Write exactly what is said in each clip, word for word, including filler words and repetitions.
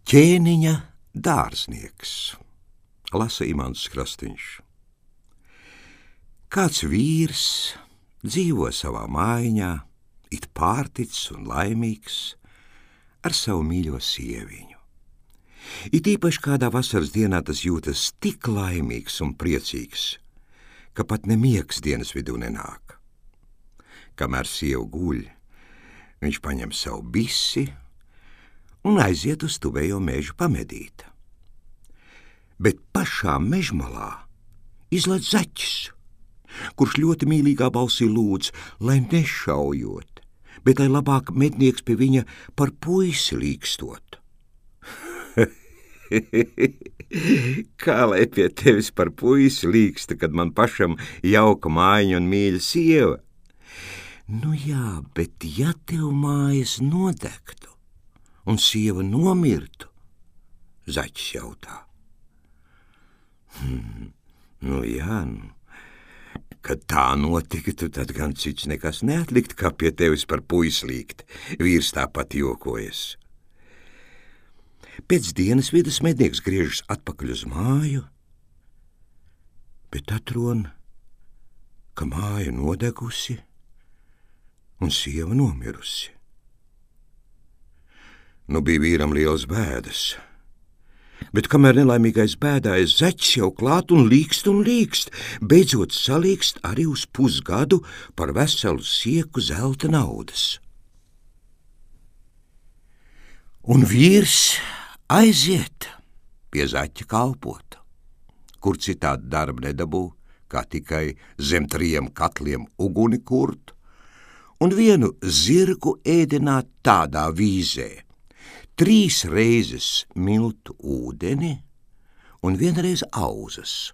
Ķēniņa dārznieks, lasa Imants Krastiņš. Kāds vīrs dzīvo savā mājiņā, it pārticis un laimīgs, ar savu mīļo sieviņu. It īpaši kādā vasaras dienā tas jūtas tik laimīgs un priecīgs, ka pat nemiegs dienas vidū nenāk. Kamēr sieva guļ, viņš paņem savu bisi un aiziet uz tuvējo mežu pamedīt. Bet pašā mežmalā izlaiž zaķis, kurš ļoti mīlīgā balsī lūdz, lai nešaujot, bet lai labāk mednieks pie viņa par puisi līkstot. Kā lai pie tevis par puisi līksta, kad man pašam jauka mājiņa un mīļa sieva? Nu jā, bet ja tev mājas nodegtu un sieva nomirtu, zaķis jautā. Hmm, nu jā, nu, kad tā notiktu, tad gan cits nekas neatlikt, kā pie tevis par puisi līkt, vīrs tāpat jokojas. Pēc dienas vidas mednieks griežas atpakaļ uz māju, bet atron, ka māja nodegusi un sieva nomirusi. Nu bija vīram liels bēdas, bet kamēr nelaimīgais bēdājas, zaķis jau klāt un līkst un līkst, beidzot salīkst arī uz pusgadu par veselu sieku zelta naudas. Un vīrs aiziet pie zaķa kalpot, kur citādi darba nedabū, kā tikai zem trījiem katliem uguni kurt, un vienu zirgu ēdināt tādā vīzē, trīs reizes miltu ūdeni un vienreiz auzas.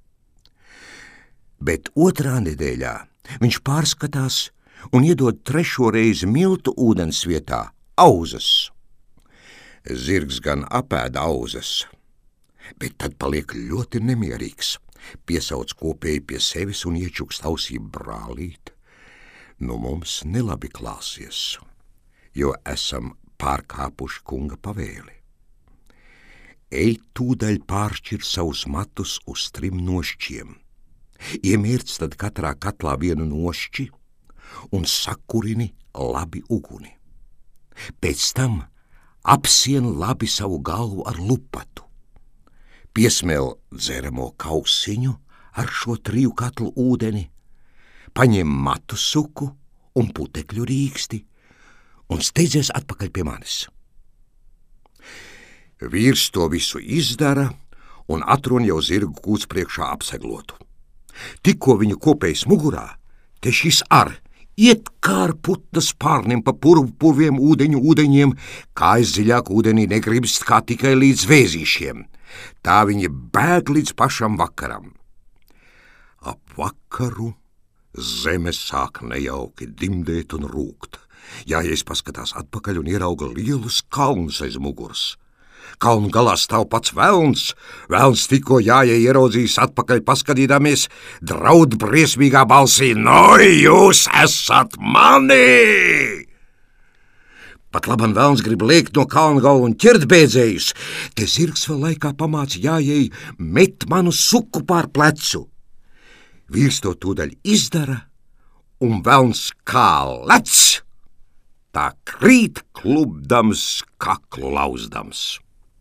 Bet otrā nedēļā viņš pārskatās un iedod trešo reizi miltu ūdens vietā auzas. Zirgs gan apēda auzas, bet tad paliek ļoti nemierīgs, piesauc kopēji pie sevis un iečukst ausī: brālīt, nu mums nelabi klāsies, jo esam pārkāpuši kunga pavēli. Ej tūdaļ pāršķir savus matus uz trim nošķiem, iemierc tad katrā katlā vienu nošķi un sakurini labi uguni. Pēc tam apsien labi savu galvu ar lupatu, piesmēl dzeramo kausiņu ar šo triju katlu ūdeni, paņem matu suku un putekļu rīksti un steidzies atpakaļ pie manis. Vīrs to visu izdara un atrun jau zirgu kūts priekšā apseglotu. Tikko viņu kopējs mugurā, te šis ar iet kā ar putnas pārnim pa purvu purviem ūdeņu ūdeņiem, kājas dziļāk ūdenī negribst kā tikai līdz vēzīšiem. Tā viņi bēg līdz pašam vakaram. Ap vakaru zeme sāk nejauki dimdēt un rūkt. Jājais paskatās atpakaļ un ierauga lielus kalnus aiz muguras. Kalnu galā stāv pats velns. Velns tikko jājai ieraudzījis atpakaļ paskatīdamies, draud briesmīgā balsī: no, jūs esat mani! Pat laban velns grib lēkt no kalna galva un ķert bēdzējus. Te zirgs vēl laikā pamāca jājai met manu suku pār plecu. Vīrs to tūdaļ izdara, un velns kā lec, tā krīt klubdams, kaklu lauzdams.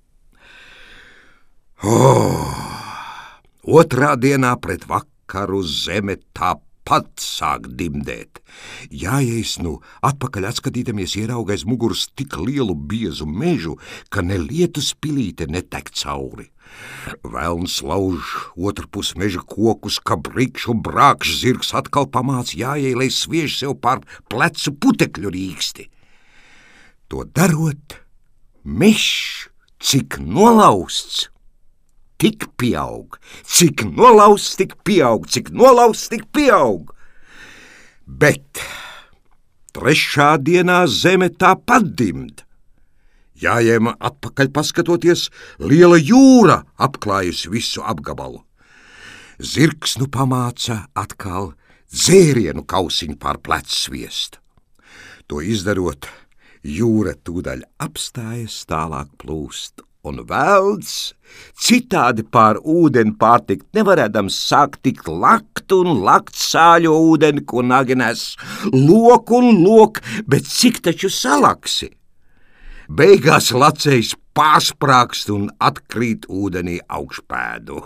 Oh, otrā dienā pret vakaru zeme tāpat sāk dimdēt. Jājais nu atpakaļ atskatītamies ieraugais muguras tik lielu biezu mežu, ka ne lietus pilīte netek cauri. Velns lauž otrpus meža kokus, ka brikš un brākš zirgs atkal pamāc jājai, lai sviež sev pār plecu putekļu rīksti. To darot, mežs, cik nolausts, tik pieaug, cik nolausts, tik pieaug, cik nolausts, tik pieaug. Bet trešā dienā zeme tāpat dimd. Jājiem atpakaļ paskatoties, liela jūra apklājusi visu apgabalu. Zirgs nu pamāca atkal dzērienu kausiņu pār plecu sviest. To izdarot, Jūra tūdaļ apstājas, tālāk plūst, un velns, citādi pār ūdeni pārtikt nevarēdams sāk tikt lakt un lakt sāļo ūdeni, ko nagi nes, lok un lok, bet cik taču salaksi? Beigās lacējs pārsprākst un atkrīt ūdenī augšpēdu.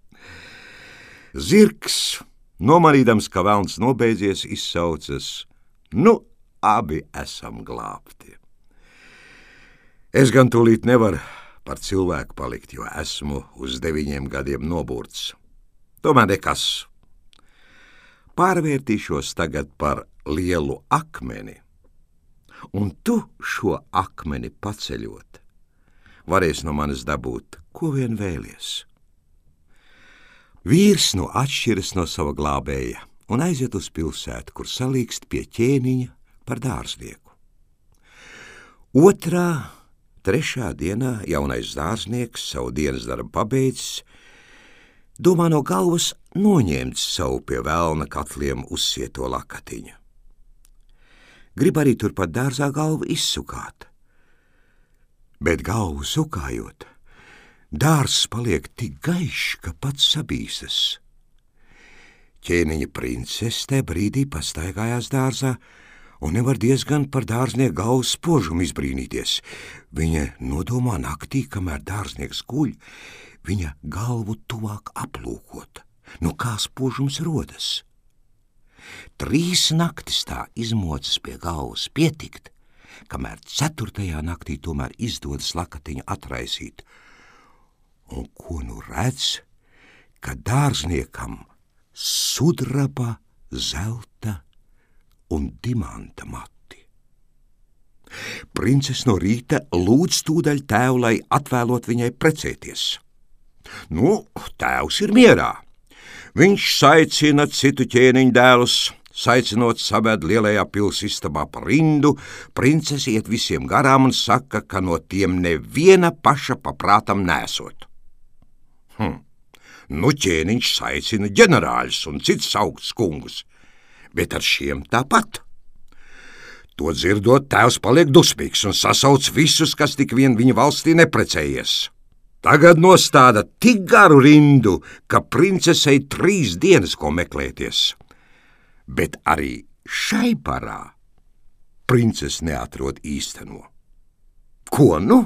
Zirgs, nomanīdams, ka velns nobeidzies, izsaucas: nu, abi esam glābti. Es gan tūlīt nevaru par cilvēku palikt, jo esmu uz deviņiem gadiem noburts. Tomēr nekas. Pārvērtīšos tagad par lielu akmeni, un tu šo akmeni paceļot, varēs no manis dabūt, ko vien vēlies. Vīrs nu atšķiras no sava glābēja un aiziet uz pilsētu, kur salīkst pie ķēniņa par dārznieku. Otrā, trešā dienā jaunais dārznieks savu dienas darbu pabeidzis, domā no galvas noņemt savu pie velna katliem uzsieto lakatiņu. Grib arī turpat dārzā galvu izsukāt, bet galvu sukājot, dārzs paliek tik gaišs, ka pats sabīsas. Ķēniņa princese tajā brīdī pastaigājās dārzā un nevar diezgan par dārznieku galvas spožumu izbrīnīties. Viņa nodomā naktī, kamēr dārznieks guļ, viņa galvu tuvāk aplūkot, no kā spožums rodas. Trīs naktis tā izmocas pie galvas pietikt, kamēr ceturtajā naktī tomēr izdodas lakatiņu atraisīt. Un ko nu redz, ka dārzniekam sudraba, zelta un dimanta mati. Princes no rīta lūdz tūdaļ tēvu, lai atvēlot viņai precēties. Nu, tēvs ir mierā. Viņš saicina citu ķēniņu dēlus, saicinot saved lielajā pils istabā pa rindu, princes iet visiem garām un saka, ka no tiem neviena paša paprātam nesot. Hm. Nu, ķēniņš saicina ģenerāļus un cits augsts kungus, bet ar šiem tāpat. To dzirdot, tēvs paliek dusmīgs un sasauc visus, kas tik vien viņa valstī neprecējies. Tagad nostāda tik garu rindu, ka princesei trīs dienas ko meklēties. Bet arī šai parā princes neatrod īsteno. Ko nu?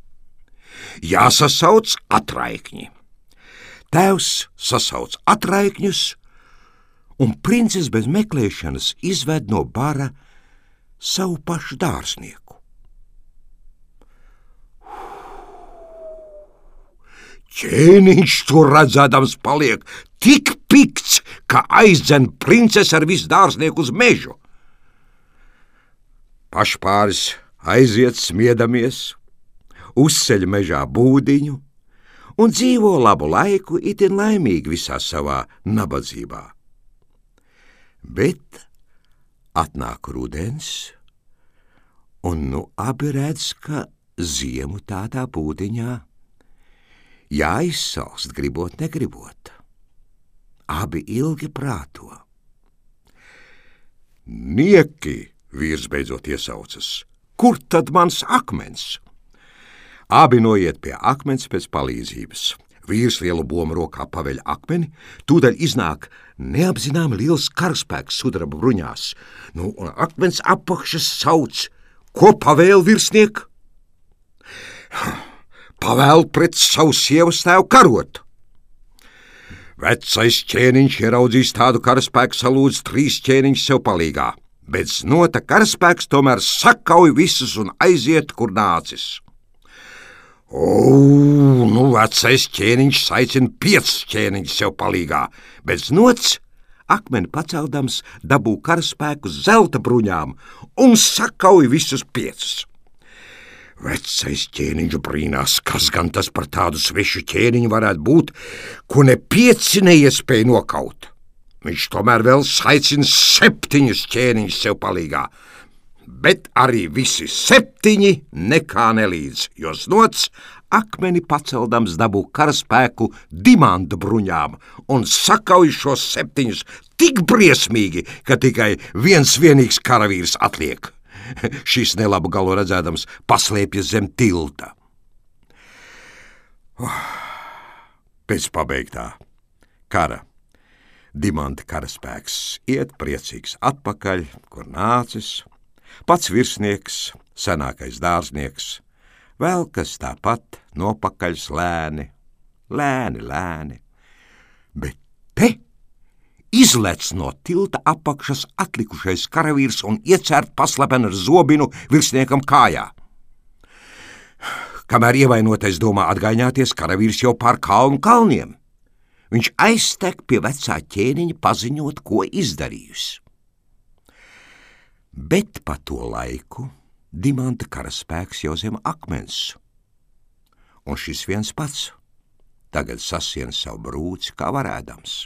Jāsasauc atraikņi. Tēvs sasauc atraikņus, un princes bez meklēšanas izved no bara savu pašu dārznieku. Ķēniņš to redzēdams paliek tik pikts, ka aizdzen princes ar visu dārznieku uz mežu. Pašpāris aiziet smiedamies, uzceļ mežā būdiņu un dzīvo labu laiku, itin laimīgi visā savā nabadzībā. Bet atnāk rudens, un nu abi redz, ka ziemu tādā būdiņā jāizsalst, gribot negribot. Abi ilgi prāto. Nieki, vīrs beidzot iesaucas, kur tad mans akmens? Abi noiet pie akmens pēc palīdzības. Vīrs lielu bomu rokā paveļ akmeni, tūdaļ iznāk neapzināmi liels karaspēks sudraba bruņās. Nu, un akmens apakšas sauc: ko pavēl virsniek? Pavēl pret savu sievas tēvu karot. Vecais ķēniņš ieraudzījis tādu karaspēku, salūdz trīs ķēniņus sev palīgā, bet znota karaspēks tomēr sakauj visus un aiziet, kur nācis. O, nu vecais ķēniņš saicina piecus ķēniņus sev palīgā, bet znots, akmeni paceldams, dabū karaspēku zelta bruņām un sakauj visus piecus. Vecais ķēniņš brīnās, kas gan tas par tādu svešu ķēniņu varētu būt, ko ne pieci neiespēja nokaut. Viņš tomēr vēl saicina septiņus ķēniņus sev palīgā, bet arī visi septiņi nekā nelīdz, jo znots akmeni paceldams dabū karaspēku dimanta bruņām un sakauj šos septiņus tik briesmīgi, ka tikai viens vienīgs karavīrs atliek. Šis nelabu galu redzēdams paslēpjas zem tilta. Oh, pēc pabeigtā kara Dimanta karaspēks iet priecīgs atpakaļ, kur nācis, pats virsnieks, senākais dārznieks, vēl kas tāpat nopakaļs lēni, lēni, lēni, bet te izlec no tilta apakšas atlikušais karavīrs un iecērt paslapen ar zobinu virsniekam kājā. Kamēr ievainotais domā atgaiņāties, karavīrs jau pār kalnu kalniem. Viņš aiztek pie vecā ķēniņa paziņot, ko izdarījusi. Bet pa to laiku Dimanta karaspēks jau zem akmens, un šis viens pats tagad sasien savu brūci kā varēdams.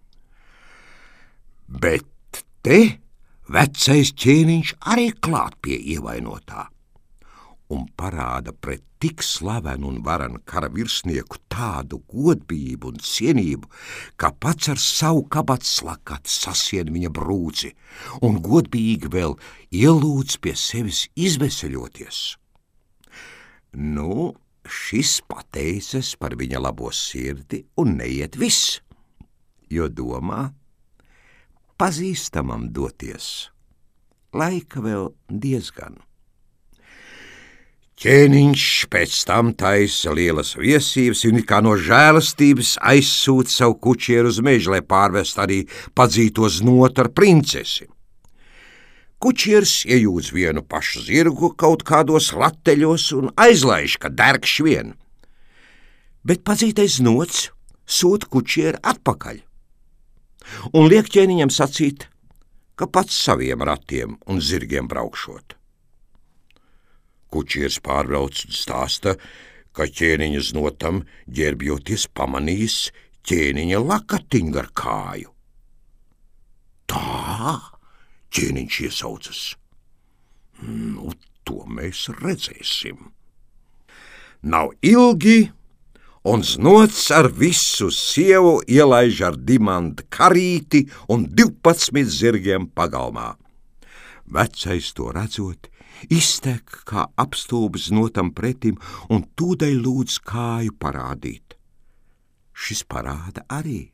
Bet te vecais ķēniņš arī klāt pie ievainotā un parāda pret tik slavenu un varenu kara virsnieku tādu godbību un cienību, ka pats ar savu kabatslakatu sasien viņa brūci un godbīgi vēl ielūdz pie sevis izveseļoties. Nu, šis pateicis par viņa labo sirdi un neiet viss, jo domā pazīstamam doties. Laika vēl diezgan. Ķēniņš pēc tam taisa lielas viesības, un kā no žēlastības aizsūt savu kučieru uz mežu, lai pārvest arī padzīto znotu ar princesi. Kučieris iejūdz vienu pašu zirgu kaut kādos rateļos un aizlaiž, ka derkš vien. Bet padzītais znots sūt kučieru atpakaļ un liek ķēniņam sacīt, ka pats saviem ratiem un zirgiem braukšot. Kučieris pārbrauc un stāsta, ka ķēniņa znotam ģērbjoties pamanījis ķēniņa lakatiņu ar kāju. Tā, ķēniņš iesaucas. Nu, to mēs redzēsim. Nav ilgi, un znots ar visu sievu ielaiž ar Dimanta karīti un divpadsmit zirgiem pagalmā. Vecais to redzot, iztek kā apstulbis znotam pretim un tūdaļ lūdz kāju parādīt. Šis parāda arī.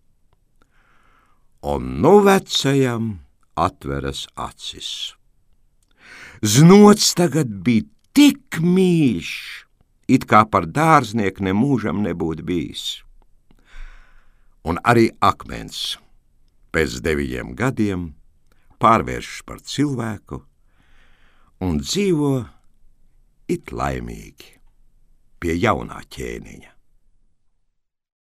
Un nu vecajam atveras acis. Znots tagad bija tik mīļš, it kā par dārznieku nemūžam nebūtu bijis. Un arī akmens pēc deviņiem gadiem pārvēršas par cilvēku un dzīvo it laimīgi pie jaunā ķēniņa.